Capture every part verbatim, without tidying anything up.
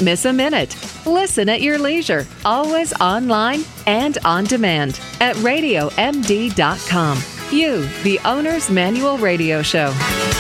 Don't miss a minute. Listen at your leisure, always online and on demand at radio m d dot com. You, the Owner's Manual Radio Show.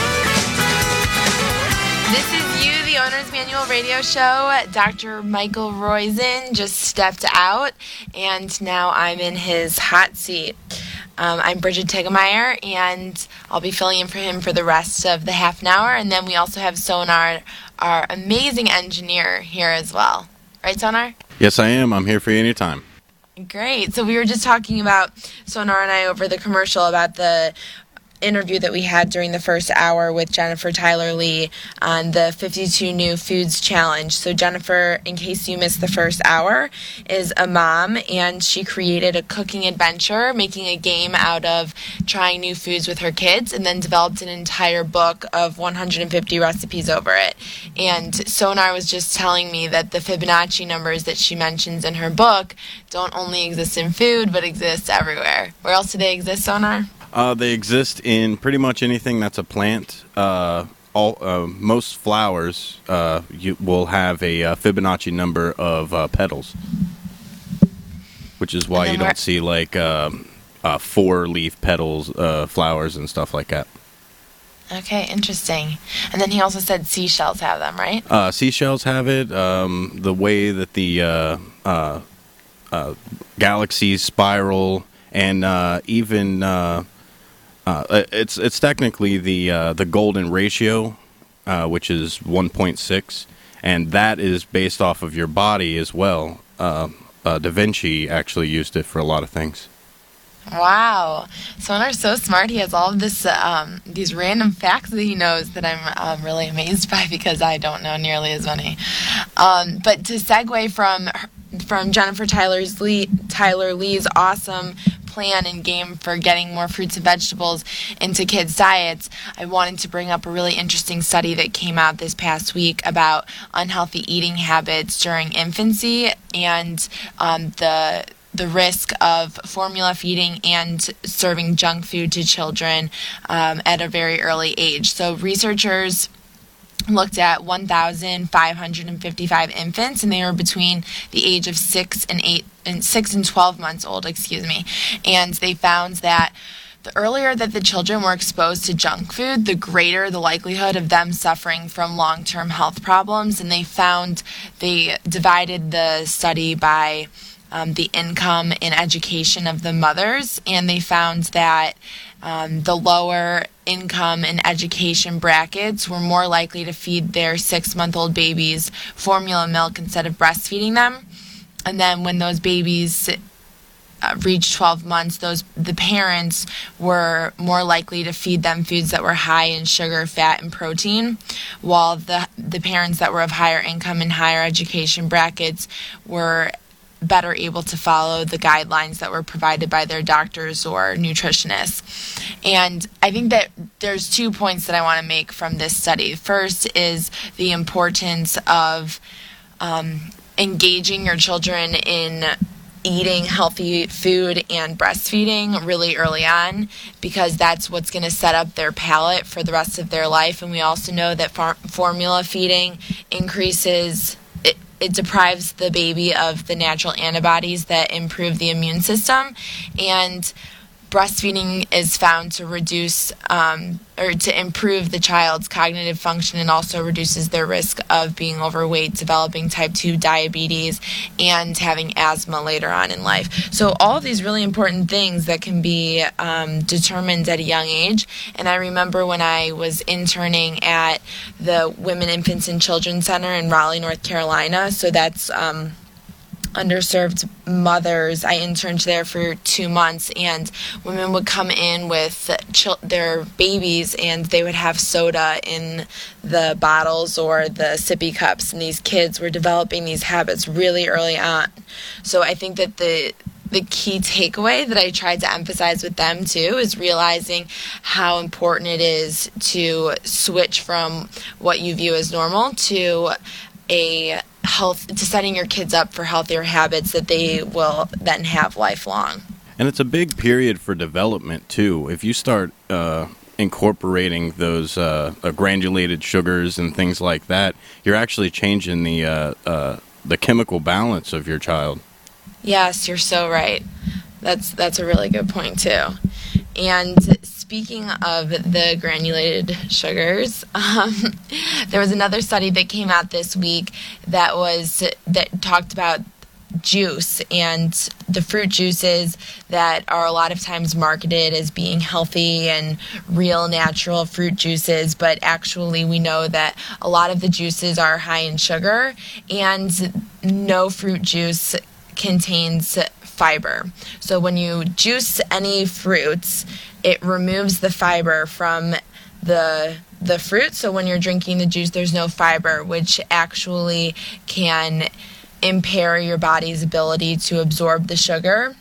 This is You, the Owner's Manual Radio Show. Doctor Michael Roizen just stepped out, and now I'm in his hot seat. Um, I'm Bridget Tegemeyer, and I'll be filling in for him for the rest of the half an hour. And then we also have Sonar, our amazing engineer, here as well. Right, Sonar? Yes, I am. I'm here for you anytime. Great. So we were just talking about, Sonar and I, over the commercial about the interview that we had during the first hour with Jennifer Tyler Lee on the fifty-two New Foods Challenge. So Jennifer, in case you missed the first hour, is a mom, and she created a cooking adventure, making a game out of trying new foods with her kids, and then developed an entire book of one hundred fifty recipes over it. And Sonar was just telling me that the Fibonacci numbers that she mentions in her book don't only exist in food, but exist everywhere. Where else do they exist, Sonar? Uh, they exist in pretty much anything that's a plant. Uh, all uh, most flowers uh, you will have a uh, Fibonacci number of uh, petals, which is why you don't see like um, uh, four-leaf petals, uh, flowers, and stuff like that. Okay, interesting. And then he also said seashells have them, right? Uh, seashells have it. Um, the way that the uh, uh, uh, galaxies spiral, and uh, even uh, Uh, it's it's technically the uh, the golden ratio, uh, which is one point six, and that is based off of your body as well. Uh, uh, Da Vinci actually used it for a lot of things. Wow, Sonar's so smart. He has all of this um, these random facts that he knows that I'm um, really amazed by, because I don't know nearly as many. Um, but to segue from from Jennifer Tyler's Lee, Tyler Lee's awesome plan and game for getting more fruits and vegetables into kids' diets, I wanted to bring up a really interesting study that came out this past week about unhealthy eating habits during infancy and um, the the risk of formula feeding and serving junk food to children um, at a very early age. So researchers looked at one thousand five hundred fifty-five infants, and they were between the age of six and eight and six and twelve months old, excuse me. And they found that the earlier that the children were exposed to junk food, the greater the likelihood of them suffering from long-term health problems. And they found they divided the study by um, the income and education of the mothers, and they found that Um, the lower income and education brackets were more likely to feed their six-month-old babies formula milk instead of breastfeeding them. And then when those babies uh, reached twelve months, those the parents were more likely to feed them foods that were high in sugar, fat, and protein, while the the parents that were of higher income and higher education brackets were better able to follow the guidelines that were provided by their doctors or nutritionists. And I think that there's two points that I want to make from this study. First is the importance of um, engaging your children in eating healthy food and breastfeeding really early on, because that's what's going to set up their palate for the rest of their life. And we also know that far- formula feeding increases it, it deprives the baby of the natural antibodies that improve the immune system, and breastfeeding is found to reduce um, or to improve the child's cognitive function, and also reduces their risk of being overweight, developing type two diabetes, and having asthma later on in life. So all of these really important things that can be um, determined at a young age. And I remember when I was interning at the Women, Infants, and Children Center in Raleigh, North Carolina. So that's um, underserved mothers. I interned there for two months, and women would come in with chil- their babies, and they would have soda in the bottles or the sippy cups, and these kids were developing these habits really early on. So I think that the the key takeaway that I tried to emphasize with them too is realizing how important it is to switch from what you view as normal to a health, to setting your kids up for healthier habits that they will then have lifelong. And it's a big period for development too. If you start uh, incorporating those uh, uh, granulated sugars and things like that, you're actually changing the uh, uh, the chemical balance of your child. Yes, you're so right. That's that's a really good point too. And speaking of the granulated sugars, um, there was another study that came out this week that was that talked about juice and the fruit juices that are a lot of times marketed as being healthy and real natural fruit juices, but actually we know that a lot of the juices are high in sugar, and no fruit juice contains fiber. So when you juice any fruits, it removes the fiber from the the fruit. So when you're drinking the juice, there's no fiber, which actually can impair your body's ability to absorb the sugar,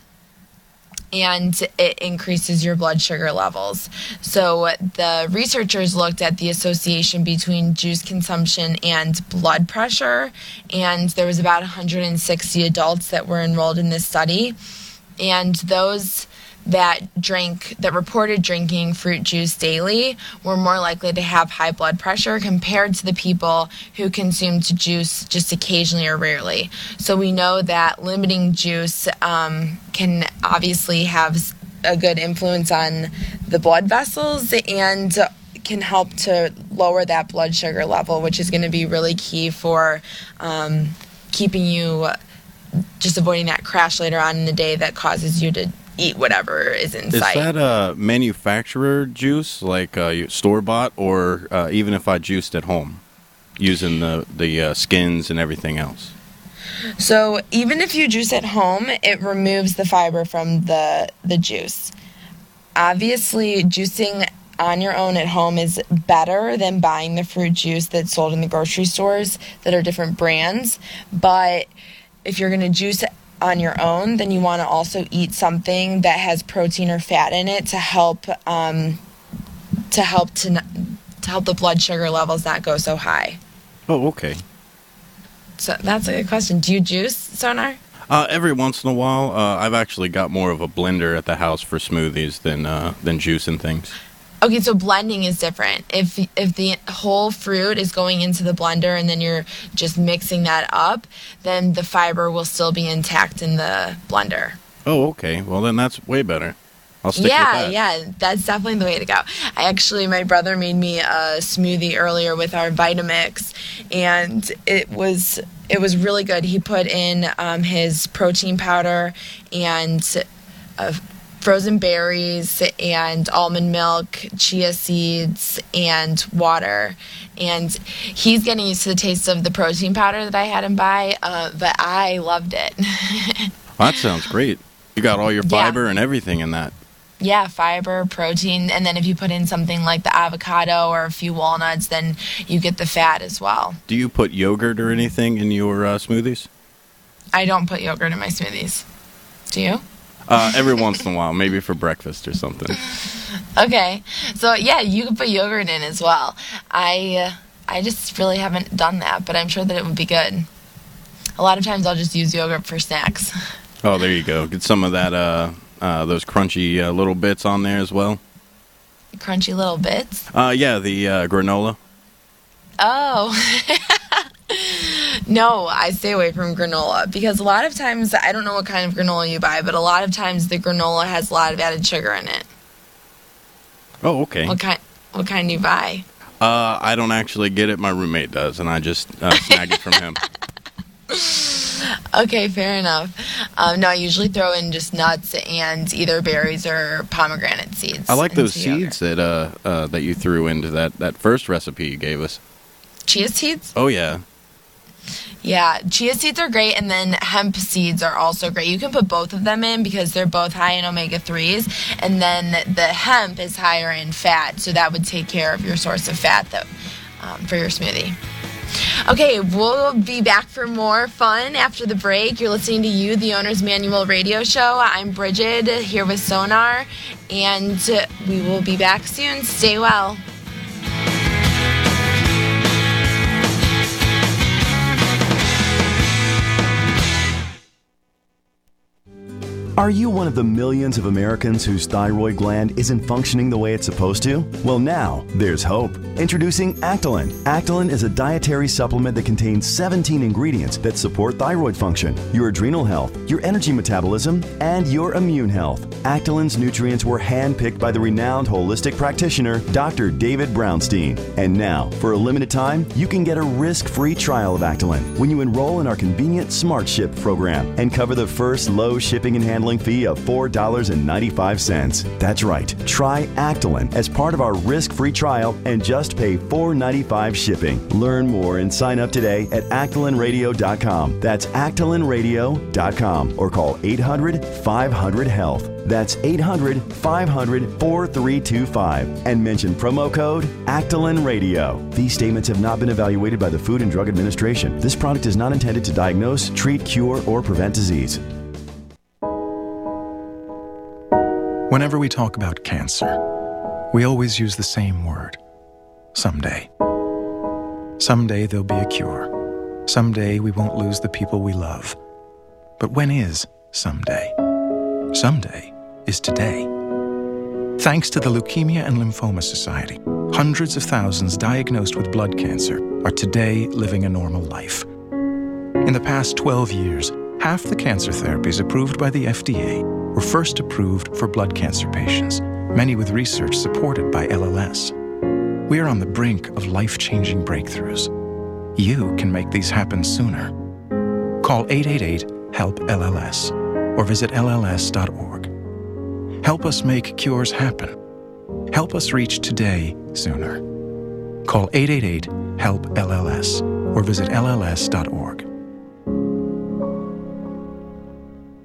and it increases your blood sugar levels. So the researchers looked at the association between juice consumption and blood pressure, and there was about one hundred sixty adults that were enrolled in this study, and those that drank, that reported drinking fruit juice daily were more likely to have high blood pressure compared to the people who consumed juice just occasionally or rarely. So we know that limiting juice um, can obviously have a good influence on the blood vessels and can help to lower that blood sugar level, which is going to be really key for um, keeping you, just avoiding that crash later on in the day that causes you to eat whatever is in Is sight. that a manufacturer juice, like uh, store-bought, or uh, even if I juiced at home, using the, the uh, skins and everything else? So even if you juice at home, it removes the fiber from the, the juice. Obviously, juicing on your own at home is better than buying the fruit juice that's sold in the grocery stores that are different brands. But if you're going to juice on your own, then you want to also eat something that has protein or fat in it to help um, to help to not, to help the blood sugar levels not go so high. Oh, okay. So that's a good question. Do you juice, Sonar? Uh, every once in a while. Uh, I've actually got more of a blender at the house for smoothies than uh, than juicing things. Okay, so blending is different. If if the whole fruit is going into the blender and then you're just mixing that up, then the fiber will still be intact in the blender. Oh, okay. Well, then that's way better. I'll stick yeah, with that. Yeah, that's definitely the way to go. I actually, my brother made me a smoothie earlier with our Vitamix, and it was it was really good. He put in um, his protein powder and uh, frozen berries and almond milk, chia seeds, and water. And he's getting used to the taste of the protein powder that I had him buy, uh, but I loved it. Well, that sounds great. You got all your fiber Yeah. and everything in that. Yeah, fiber, protein, and then if you put in something like the avocado or a few walnuts, then you get the fat as well. Do you put yogurt or anything in your uh, smoothies? I don't put yogurt in my smoothies. Do you? Uh, every once in a while, maybe for breakfast or something. Okay. So, yeah, you can put yogurt in as well. I uh, I just really haven't done that, but I'm sure that it would be good. A lot of times I'll just use yogurt for snacks. Oh, there you go. Get some of that, uh, uh, those crunchy uh, little bits on there as well. Crunchy little bits? Uh, yeah, the uh, granola. Oh. No, I stay away from granola because a lot of times, I don't know what kind of granola you buy, but a lot of times the granola has a lot of added sugar in it. Oh, okay. What kind What kind do you buy? Uh, I don't actually get it. My roommate does, and I just uh, snag it from him. Okay, fair enough. Um, no, I usually throw in just nuts and either berries or pomegranate seeds. I like those into yogurt. seeds that uh, uh, that you threw into that, that first recipe you gave us. Chia seeds? Oh, yeah. Yeah, chia seeds are great, and then hemp seeds are also great. You can put both of them in because they're both high in omega threes, and then the hemp is higher in fat, so that would take care of your source of fat though, um, for your smoothie. Okay, we'll be back for more fun after the break. You're listening to You, the Owner's Manual Radio Show. I'm Bridget here with Sonar, and we will be back soon. Stay well. Are you one of the millions of Americans whose thyroid gland isn't functioning the way it's supposed to? Well, now there's hope. Introducing Actolin. Actolin is a dietary supplement that contains seventeen ingredients that support thyroid function, your adrenal health, your energy metabolism, and your immune health. Actolin's nutrients were handpicked by the renowned holistic practitioner, Doctor David Brownstein. And now, for a limited time, you can get a risk-free trial of Actolin when you enroll in our convenient Smart Ship program and cover the first low shipping and handling fee of four dollars and ninety-five cents. That's right. Try Actolin as part of our risk-free trial and just pay four dollars and ninety-five cents shipping. Learn more and sign up today at actolin radio dot com. That's actolin radio dot com or call eight hundred, five hundred, health. That's eight hundred, five hundred, four three two five and mention promo code Actolin Radio. These statements have not been evaluated by the Food and Drug Administration. This product is not intended to diagnose, treat, cure, or prevent disease. Whenever we talk about cancer, we always use the same word: someday. Someday there'll be a cure. Someday we won't lose the people we love. But when is someday? Someday is today. Thanks to the Leukemia and Lymphoma Society, hundreds of thousands diagnosed with blood cancer are today living a normal life. In the past twelve years, half the cancer therapies approved by the F D A were first approved for blood cancer patients, many with research supported by L L S. We are on the brink of life-changing breakthroughs. You can make these happen sooner. Call eight eight eight, HELP L L S or visit L L S dot org. Help us make cures happen. Help us reach today sooner. Call eight eight eight, HELP L L S or visit L L S dot org.